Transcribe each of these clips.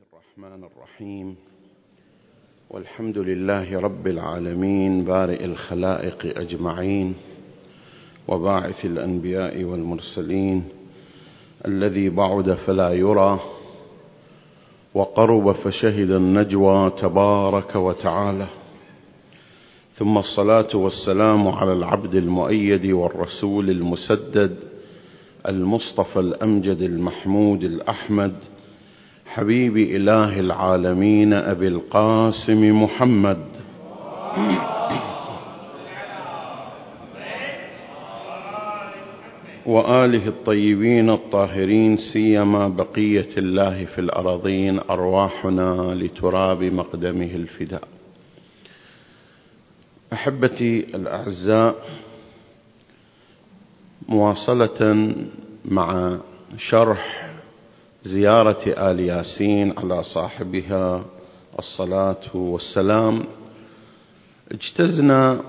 الرحمن الرحيم. والحمد لله رب العالمين بارئ الخلائق أجمعين وباعث الأنبياء والمرسلين الذي بعد فلا يرى وقرب فشهد النجوى تبارك وتعالى، ثم الصلاة والسلام على العبد المؤيد والرسول المسدد المصطفى الأمجد المحمود الأحمد حبيب إله العالمين أبي القاسم محمد وآله الطيبين الطاهرين، سيما بقية الله في الأراضين، أرواحنا لتراب مقدمه الفداء. أحبتي الأعزاء، مواصلة مع شرح زيارة آل ياسين على صاحبها الصلاة والسلام، اجتزنا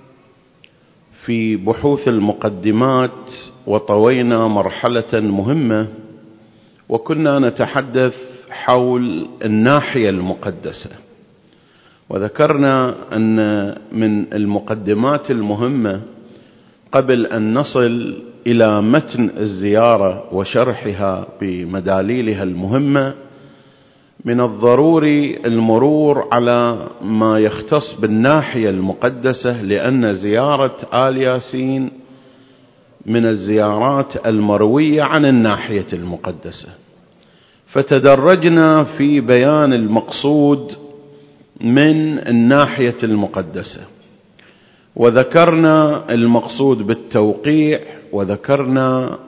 في بحوث المقدمات وطوينا مرحلة مهمة، وكنا نتحدث حول الناحية المقدسة، وذكرنا أن من المقدمات المهمة قبل أن نصل إلى متن الزيارة وشرحها بمداليلها المهمة، من الضروري المرور على ما يختص بالناحية المقدسة، لأن زيارة آل ياسين من الزيارات المروية عن الناحية المقدسة. فتدرجنا في بيان المقصود من الناحية المقدسة، وذكرنا المقصود بالتوقيع، وذكرنا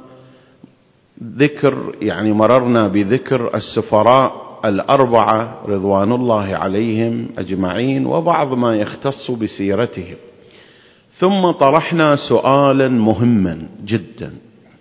مررنا بذكر السفراء الأربعة رضوان الله عليهم أجمعين وبعض ما يختص بسيرتهم، ثم طرحنا سؤالا مهما جدا.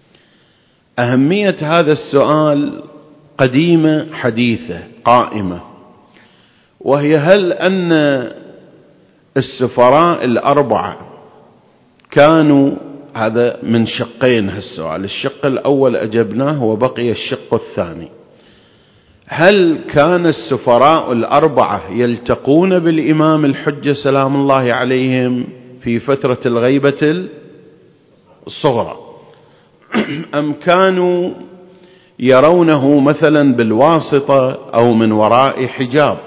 أهمية هذا السؤال قديمة حديثة قائمة، وهي: هل أن السفراء الأربعة كانوا، هذا من شقين هالسؤال، الشق الأول أجبناه وبقي الشق الثاني، هل كان السفراء الأربعة يلتقون بالإمام الحجة سلام الله عليهم في فترة الغيبة الصغرى، أم كانوا يرونه مثلا بالواسطة أو من وراء حجاب؟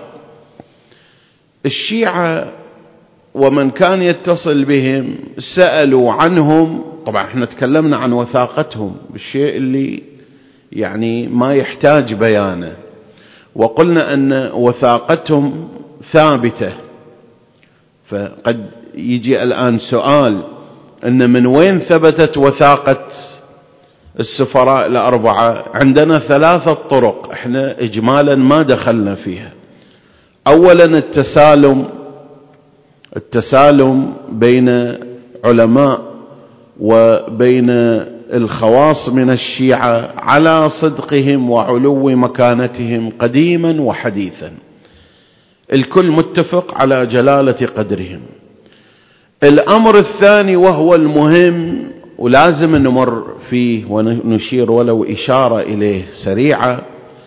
الشيعة ومن كان يتصل بهم سألوا عنهم، طبعا احنا تكلمنا عن وثاقتهم بالشيء اللي ما يحتاج بيانه، وقلنا أن وثاقتهم ثابتة. فقد يجي الآن سؤال: أن من وين ثبتت وثاقة السفراء الأربعة؟ عندنا ثلاثة طرق احنا إجمالا ما دخلنا فيها. أولا التسالم بين علماء وبين الخواص من الشيعة على صدقهم وعلو مكانتهم قديما وحديثا، الكل متفق على جلالة قدرهم. الأمر الثاني وهو المهم ولازم نمر فيه ونشير ولو إشارة إليه سريعة،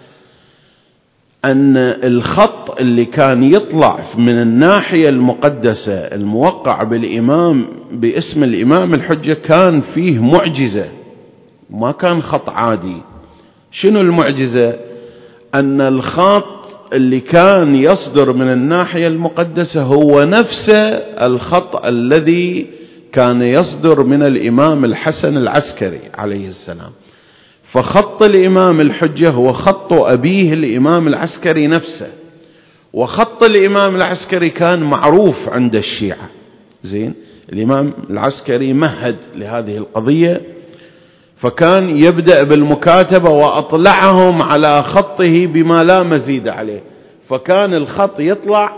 أن الخط اللي كان يطلع من الناحية المقدسة الموقع بالإمام باسم الإمام الحجة كان فيه معجزة، ما كان خط عادي. شنو المعجزة؟ أن الخط اللي كان يصدر من الناحية المقدسة هو نفس الخط الذي كان يصدر من الإمام الحسن العسكري عليه السلام. فخط الإمام الحجة هو خط أبيه الإمام العسكري نفسه، وخط الإمام العسكري كان معروف عند الشيعة. الإمام العسكري مهد لهذه القضية، فكان يبدأ بالمكاتبة وأطلعهم على خطه بما لا مزيد عليه، فكان الخط يطلع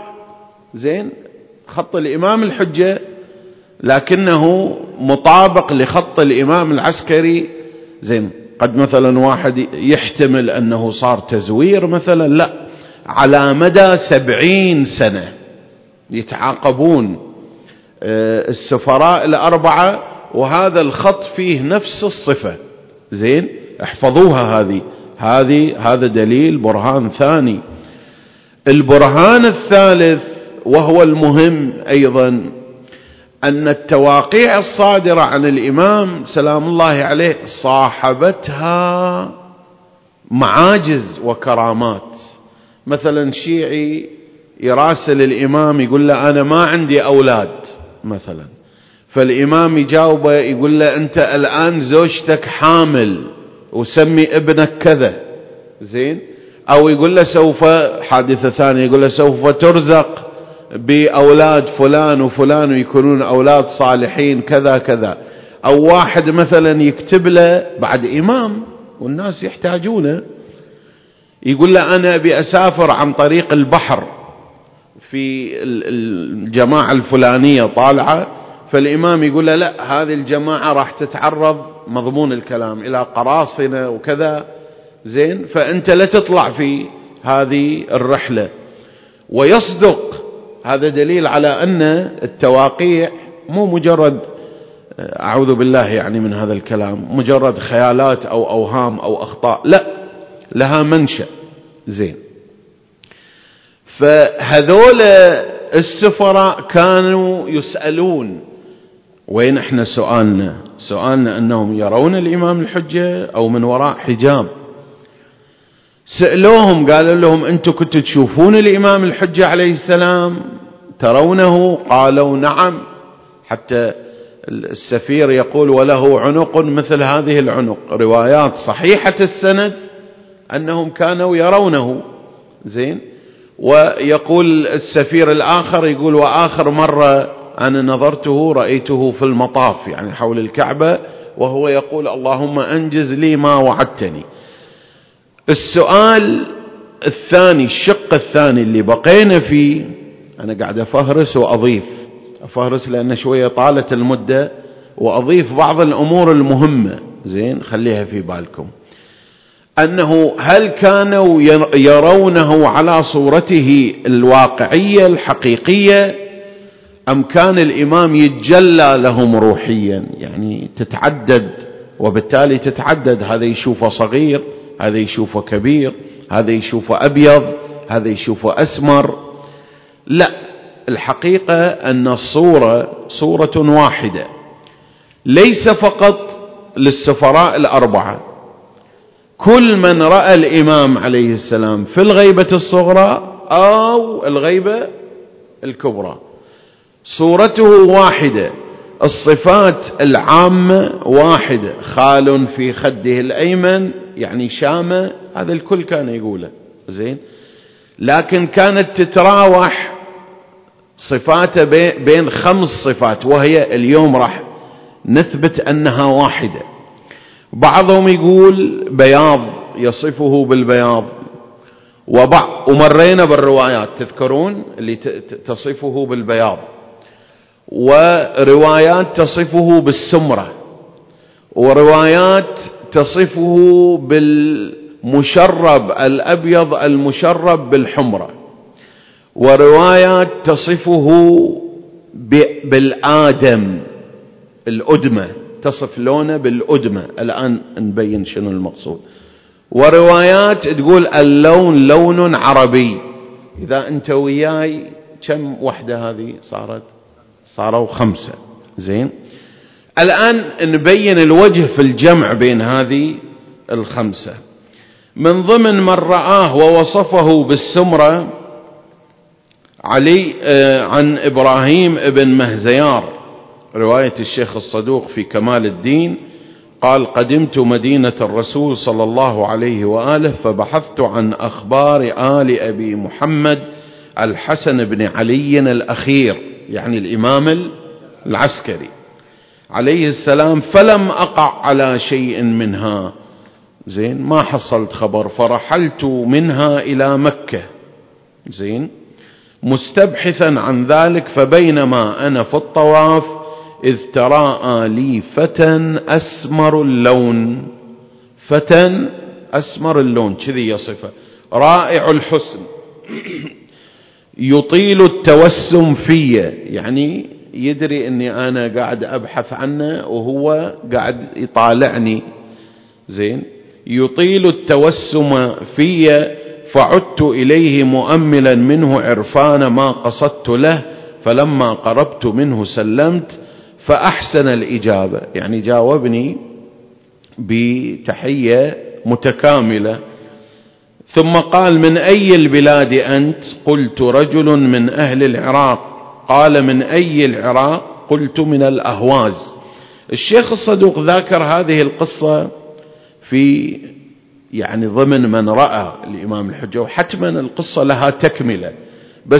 خط الإمام الحجة لكنه مطابق لخط الإمام العسكري. قد مثلا واحد يحتمل أنه صار تزوير مثلا، لا، على مدى 70 سنة يتعاقبون السفراء الأربعة وهذا الخط فيه نفس الصفة. احفظوها هذه، هذا دليل برهان ثاني. البرهان الثالث وهو المهم أيضا أن التواقيع الصادرة عن الإمام سلام الله عليه صاحبتها معاجز وكرامات. مثلا شيعي يراسل الإمام يقول له أنا ما عندي أولاد مثلا، فالإمام يجاوبه يقول له أنت الآن زوجتك حامل وسمي ابنك كذا، زين. أو يقول له سوف، حادثة ثانية، يقول له سوف ترزق بأولاد فلان وفلان ويكونون أولاد صالحين كذا كذا. أو واحد مثلا يكتب له بعد إمام والناس يحتاجونه، يقول له أنا أبي أسافر عن طريق البحر في الجماعة الفلانية طالعة، فالإمام يقول له لا، هذه الجماعة راح تتعرض مضمون الكلام إلى قراصنة وكذا، زين، فأنت لا تطلع في هذه الرحلة. ويصدق. هذا دليل على أن التواقيع مو مجرد، أعوذ بالله يعني من هذا الكلام، مجرد خيالات أو أوهام أو أخطاء، لا، لها منشأ، زين. فهذول السفراء كانوا يسألون. وين احنا سؤالنا أنهم يرون الإمام الحجة أو من وراء حجاب. سألوهم قالوا لهم أنتم كنتوا تشوفون الإمام الحجة عليه السلام ترونه؟ قالوا نعم. حتى السفير يقول وله عنق مثل هذه العنق. روايات صحيحة السند أنهم كانوا يرونه، زين. ويقول السفير الآخر يقول وآخر مرة أنا نظرته رأيته في المطاف، يعني حول الكعبة، وهو يقول اللهم أنجز لي ما وعدتني. السؤال الثاني، الشق الثاني اللي بقينا فيه، أنا قاعد أفهرس وأضيف، أفهرس لأن شوية طالت المدة، وأضيف بعض الأمور المهمة، زين، خليها في بالكم. أنه هل كانوا يرونه على صورته الواقعية الحقيقية، أم كان الإمام يتجلى لهم روحيا، يعني تتعدد، وبالتالي تتعدد، هذا يشوفه صغير، هذا يشوفه كبير، هذا يشوفه أبيض، هذا يشوفه أسمر. لا، الحقيقة أن الصورة صورة واحدة، ليس فقط للسفراء الأربعة. كل من رأى الإمام عليه السلام في الغيبة الصغرى أو الغيبة الكبرى صورته واحدة، الصفات العامة واحدة. خال في خده الأيمن يعني شامة، هذا الكل كان يقوله، زين. لكن كانت تتراوح صفاته بين 5 صفات، وهي اليوم راح نثبت أنها واحدة. بعضهم يقول بياض، يصفه بالبياض، ومرينا بالروايات تذكرون اللي تصفه بالبياض، وروايات تصفه بالسمرة، وروايات تصفه بالمشرب الأبيض المشرب بالحمرة، وروايات تصفه بالآدم الأدمة، تصف لونه بالأدمة. الآن نبين شنو المقصود. وروايات تقول اللون لون عربي. إذا أنت وياي كم وحدة هذه صاروا 5، زين. الآن نبين الوجه في الجمع بين هذه 5. من ضمن من رآه ووصفه بالسمرة علي عن إبراهيم ابن مهزيار، رواية الشيخ الصدوق في كمال الدين، قال قدمت مدينة الرسول صلى الله عليه وآله فبحثت عن أخبار آل أبي محمد الحسن بن علي الأخير، يعني الإمام العسكري عليه السلام، فلم أقع على شيء منها، زين، ما حصلت خبر. فرحلت منها إلى مكة، زين، مستبحثا عن ذلك، فبينما أنا في الطواف إذ تراءى لي فتى أسمر اللون. فتى أسمر اللون كذي يصفه، رائع الحسن، يطيل التوسم فيه، يعني يدري أني أنا قاعد أبحث عنه وهو قاعد يطالعني، زين، يطيل التوسم في، فعدت إليه مؤملا منه عرفان ما قصدت له، فلما قربت منه سلمت فأحسن الإجابة، يعني جاوبني بتحية متكاملة. ثم قال: من أي البلاد أنت؟ قلت: رجل من أهل العراق. قال: من أي العراق؟ قلت: من الأهواز. الشيخ الصدوق ذاكر هذه القصة في يعني ضمن من رأى الإمام الحجة، وحتما القصة لها تكملة، بس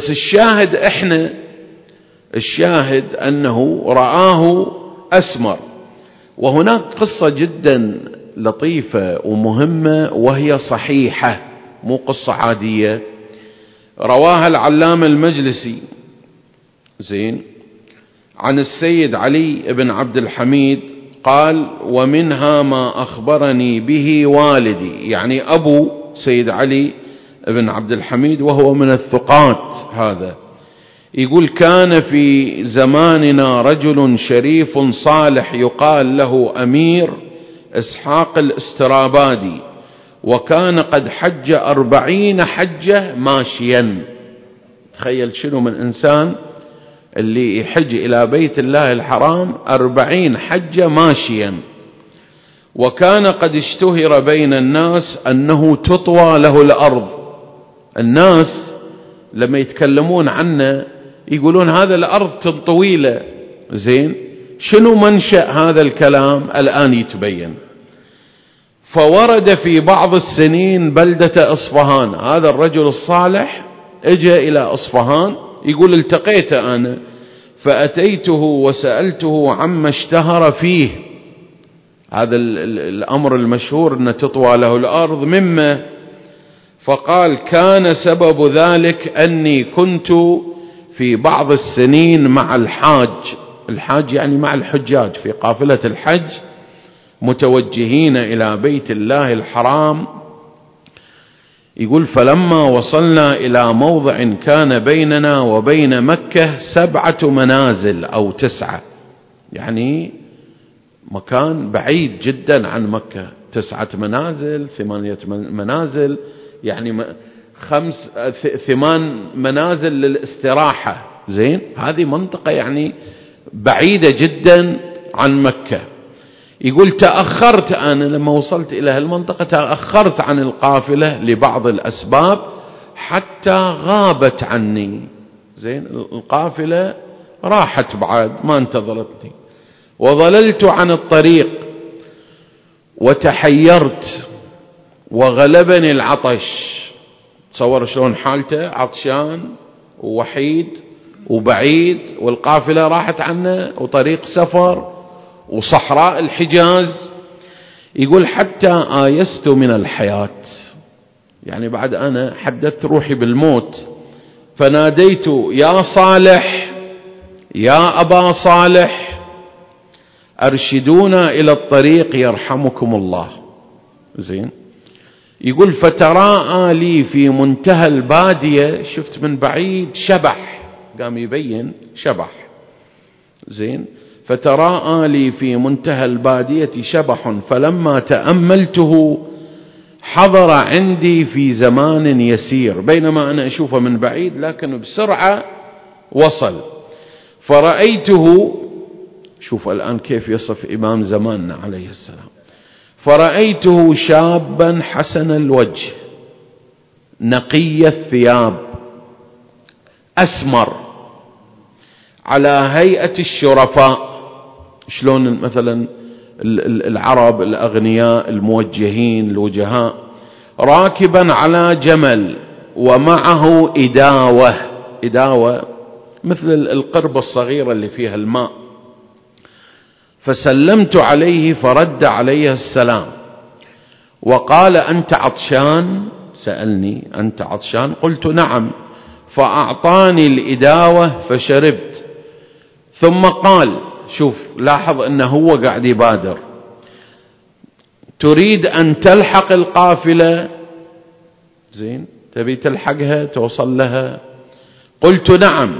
الشاهد أنه رآه أسمر. وهناك قصة جدا لطيفة ومهمة وهي صحيحة، مو قصة عادية، رواها العلامة المجلسي عن السيد علي بن عبد الحميد قال: ومنها ما أخبرني به والدي، يعني أبو سيد علي بن عبد الحميد وهو من الثقات هذا، يقول: كان في زماننا رجل شريف صالح يقال له أمير إسحاق الاسترابادي، وكان قد حج 40 حجة ماشيا. تخيل شنو من إنسان اللي يحج إلى بيت الله الحرام 40 حجة ماشيا. وكان قد اشتهر بين الناس أنه تطوى له الأرض، الناس لما يتكلمون عنه يقولون هذا الأرض طويلة. شنو منشأ هذا الكلام؟ الآن يتبين. فورد في بعض السنين بلدة إصفهان، هذا الرجل الصالح اجى إلى إصفهان، يقول: التقيت أنا فأتيته وسألته عما اشتهر فيه، هذا الأمر المشهور أن تطوى له الأرض مما، فقال: كان سبب ذلك أني كنت في بعض السنين مع الحاج يعني مع الحجاج في قافلة الحج متوجهين إلى بيت الله الحرام. يقول: فلما وصلنا إلى موضع كان بيننا وبين مكة 7 منازل أو 9، يعني مكان بعيد جدا عن مكة، 9 منازل 8 منازل، يعني 8 منازل للاستراحة. هذه منطقة يعني بعيدة جدا عن مكة. يقول: تأخرت أنا لما وصلت إلى هالمنطقة، تأخرت عن القافلة لبعض الأسباب حتى غابت عني. القافلة راحت بعد ما انتظرتني، وظللت عن الطريق وتحيرت وغلبني العطش. تصور شلون حالته، عطشان ووحيد وبعيد، والقافلة راحت عنه وطريق سفر وصحراء الحجاز. يقول: حتى آيست من الحياة، يعني بعد أنا حدثت روحي بالموت، فناديت: يا صالح، يا أبا صالح، أرشدونا إلى الطريق يرحمكم الله. يقول: فتراءى لي في منتهى البادية، شفت من بعيد شبح، قام يبين شبح. فتراءى لي في منتهى البادية شبح، فلما تأملته حضر عندي في زمان يسير، بينما أنا أشوفه من بعيد لكن بسرعة وصل. فرأيته، شوف الآن كيف يصف إمام زماننا عليه السلام، فرأيته شابا حسن الوجه نقي الثياب أسمر على هيئة الشرفاء، شلون مثلا العرب الأغنياء الموجهين الوجهاء، راكبا على جمل ومعه إداوة مثل القربة الصغيرة اللي فيها الماء. فسلمت عليه فرد علي السلام وقال: أنت عطشان؟ سألني: أنت عطشان؟ قلت: نعم. فأعطاني الإداوة فشربت، ثم قال، شوف لاحظ أنه هو قاعد يبادر: تريد أن تلحق القافلة؟ تبي تلحقها توصل لها؟ قلت: نعم.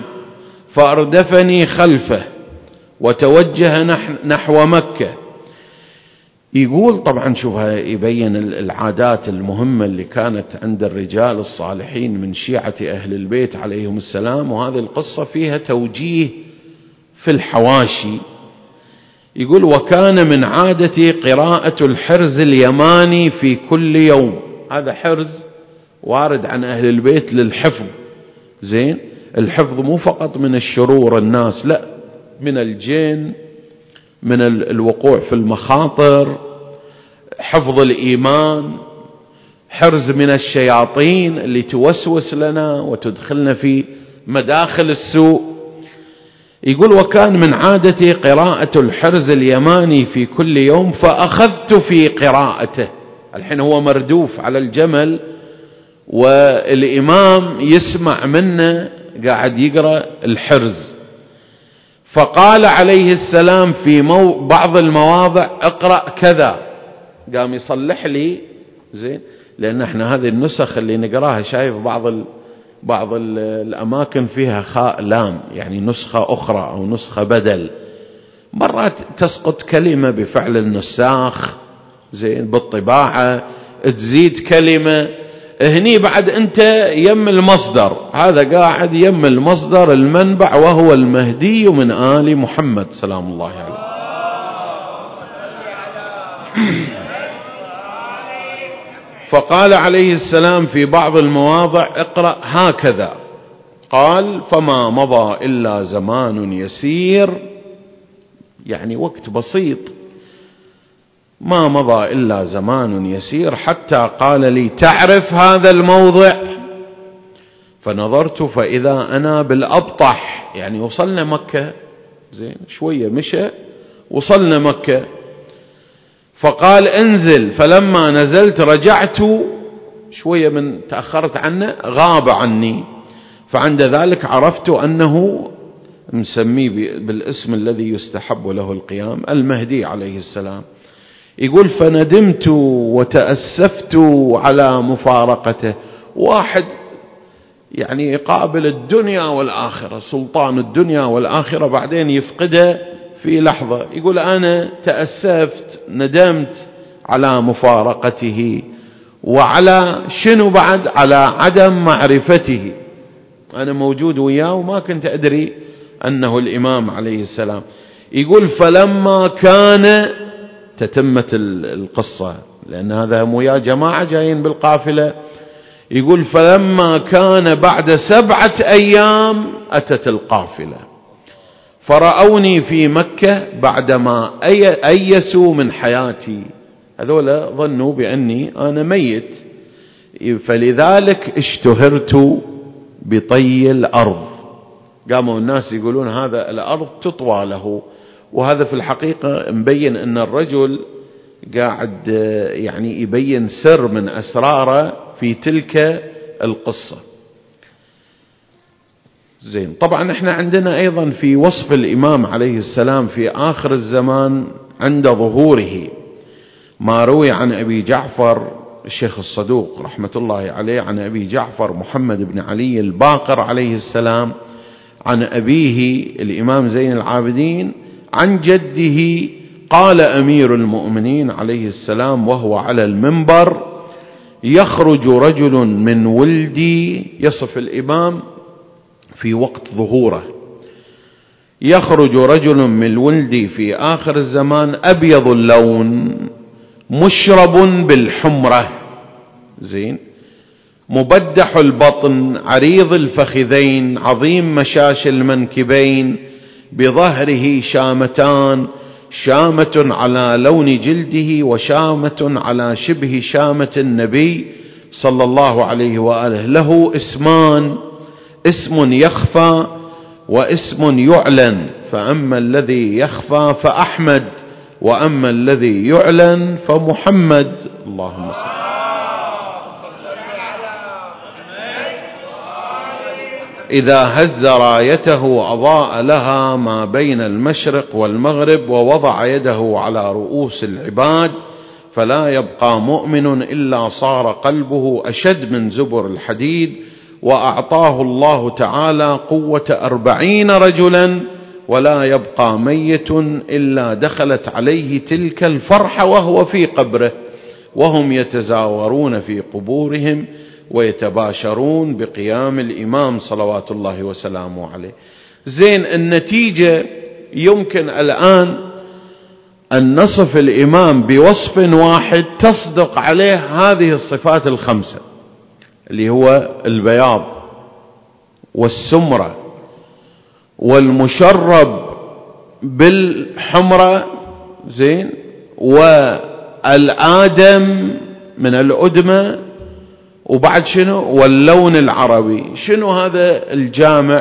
فأردفني خلفه وتوجه نحو مكة. يقول طبعا شوفها يبين العادات المهمة اللي كانت عند الرجال الصالحين من شيعة أهل البيت عليهم السلام، وهذه القصة فيها توجيه في الحواشي. يقول: وكان من عادتي قراءة الحرز اليماني في كل يوم. هذا حرز وارد عن أهل البيت للحفظ، زين، الحفظ مو فقط من الشرور الناس، لا، من الجن، من الوقوع في المخاطر، حفظ الإيمان، حرز من الشياطين اللي توسوس لنا وتدخلنا في مداخل السوء. يقول: وكان من عادتي قراءة الحرز اليماني في كل يوم، فأخذت في قراءته. الحين هو مردوف على الجمل والإمام يسمع منه قاعد يقرأ الحرز، فقال عليه السلام في بعض المواضع: اقرأ كذا. قام يصلح لي، زين، لأن احنا هذه النسخ اللي نقراها شايف بعض الأماكن فيها خاء لام، يعني نسخة أخرى أو نسخة بدل، مرات تسقط كلمة بفعل النساخ، زين، بالطباعة تزيد كلمة. هني بعد أنت يم المصدر، هذا قاعد يم المصدر المنبع، وهو المهدي من آل محمد سلام الله عليه. فقال عليه السلام في بعض المواضع: اقرأ هكذا. قال: فما مضى إلا زمان يسير، يعني وقت بسيط، ما مضى إلا زمان يسير، حتى قال لي: تعرف هذا الموضع؟ فنظرت فإذا أنا بالأبطح، يعني وصلنا مكة، زين، شوية مشى وصلنا مكة. فقال: انزل. فلما نزلت رجعت شوية، من تأخرت عنه غاب عني، فعند ذلك عرفت أنه مسميه بالاسم الذي يستحب له القيام، المهدي عليه السلام. يقول: فندمت وتأسفت على مفارقته. واحد يعني يقابل الدنيا والآخرة، سلطان الدنيا والآخرة، بعدين يفقده في لحظة. يقول: أنا تأسفت، ندمت على مفارقته، وعلى شنو بعد؟ على عدم معرفته. أنا موجود وياه وما كنت أدري أنه الإمام عليه السلام. يقول: فلما كان، تتمة القصة لأن هذا هم ويا جماعة جايين بالقافلة. يقول: فلما كان بعد 7 أيام أتت القافلة، فرأوني في مكة بعدما أيسوا من حياتي، هذولا ظنوا بأني أنا ميت، فلذلك اشتهرت بطي الأرض. قاموا الناس يقولون هذا الأرض تطوى له، وهذا في الحقيقة مبين أن الرجل قاعد يعني يبين سر من أسراره في تلك القصة. زين، طبعا احنا عندنا أيضا في وصف الإمام عليه السلام في آخر الزمان عند ظهوره ما روي عن أبي جعفر الشيخ الصدوق رحمة الله عليه، عن أبي جعفر محمد بن علي الباقر عليه السلام، عن أبيه الإمام زين العابدين، عن جده قال: أمير المؤمنين عليه السلام وهو على المنبر: يخرج رجل من ولدي، يصف الإمام في وقت ظهوره: يخرج رجل من ولدي في آخر الزمان أبيض اللون، مشرب بالحمرة، زين، مبدح البطن، عريض الفخذين، عظيم مشاش المنكبين، بظهره شامتان، شامة على لون جلده وشامة على شبه شامة النبي صلى الله عليه وآله. له اسمان: اسم يخفى واسم يعلن، فأما الذي يخفى فأحمد، وأما الذي يعلن فمحمد. اللهم صل. إذا هز رايته أضاء لها ما بين المشرق والمغرب، ووضع يده على رؤوس العباد، فلا يبقى مؤمن إلا صار قلبه أشد من زبر الحديد، وأعطاه الله تعالى قوة 40 رجلا ولا يبقى ميت إلا دخلت عليه تلك الفرحة وهو في قبره، وهم يتزاورون في قبورهم ويتباشرون بقيام الإمام صلوات الله وسلامه عليه. زين، النتيجة يمكن الآن أن نصف الإمام بوصف واحد تصدق عليه هذه الصفات الخمسة، اللي هو البياض والسمرة والمشرب بالحمرة، زين، والآدم من الأدمة، وبعد شنو؟ واللون العربي. شنو هذا الجامع؟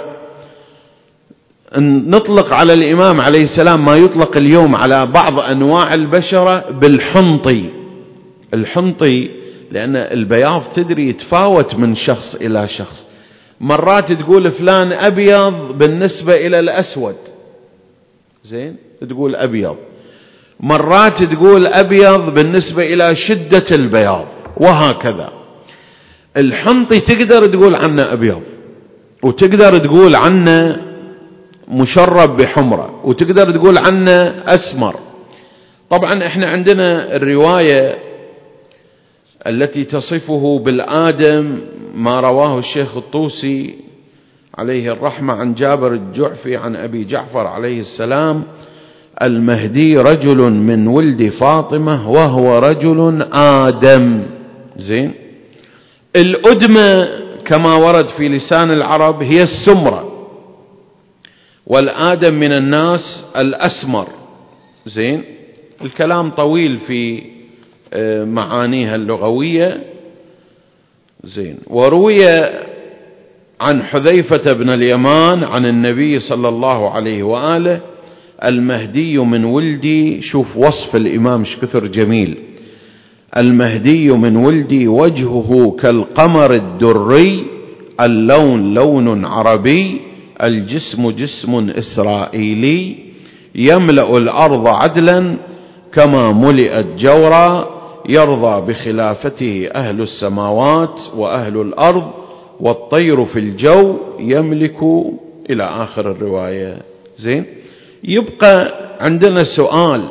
نطلق على الإمام عليه السلام ما يطلق اليوم على بعض أنواع البشرة بالحنطي. الحنطي لأن البياض تدري يتفاوت من شخص إلى شخص، مرات تقول فلان أبيض بالنسبة إلى الأسود، زين، تقول أبيض، مرات تقول أبيض بالنسبة إلى شدة البياض، وهكذا. الحنطي تقدر تقول عنه أبيض، وتقدر تقول عنه مشرب بحمرة، وتقدر تقول عنه أسمر. طبعا احنا عندنا الرواية التي تصفه بالآدم ما رواه الشيخ الطوسي عليه الرحمة عن جابر الجعفي عن أبي جعفر عليه السلام: المهدي رجل من ولد فاطمة وهو رجل آدم. زين، الأدمة كما ورد في لسان العرب هي السمرة، والآدم من الناس الأسمر. زين، الكلام طويل في معانيها اللغوية. زين، وروي عن حذيفة بن اليمان عن النبي صلى الله عليه وآله: المهدي من ولدي، شوف وصف الإمام شكثر جميل، المهدي من ولدي وجهه كالقمر الدري، اللون لون عربي، الجسم جسم إسرائيلي، يملأ الأرض عدلا كما ملئت جورا، يرضى بخلافته أهل السماوات وأهل الأرض، والطير في الجو يملك، إلى آخر الرواية. زين، يبقى عندنا سؤال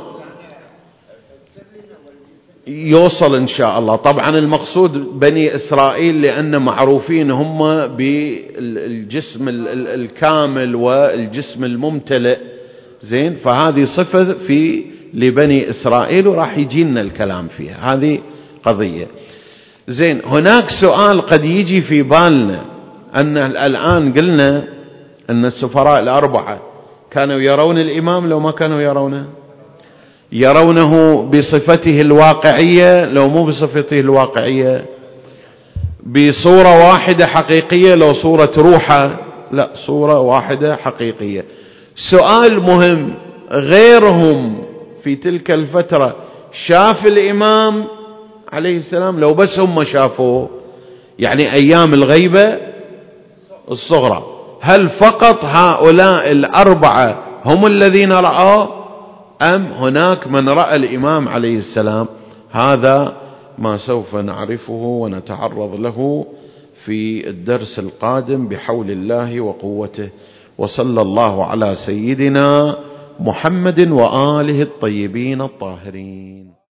يوصل إن شاء الله. طبعا المقصود بني إسرائيل لأن معروفين هم بالجسم الكامل والجسم الممتلئ، زين، فهذه صفة في لبني إسرائيل وراح يجينا الكلام فيها، هذه قضية. زين، هناك سؤال قد يجي في بالنا، أن الآن قلنا أن السفراء الأربعة كانوا يرون الإمام لو ما كانوا يرونه؟ يرونه بصفته الواقعية لو مو بصفته الواقعية؟ بصورة واحدة حقيقية لو صورة روحه؟ لا، صورة واحدة حقيقية. سؤال مهم، غيرهم في تلك الفترة شاف الإمام عليه السلام لو بس هم شافوه؟ يعني أيام الغيبة الصغرى، هل فقط هؤلاء الأربعة هم الذين رأوا، أم هناك من رأى الإمام عليه السلام؟ هذا ما سوف نعرفه ونتعرض له في الدرس القادم بحول الله وقوته. وصلى الله على سيدنا محمد وآله الطيبين الطاهرين.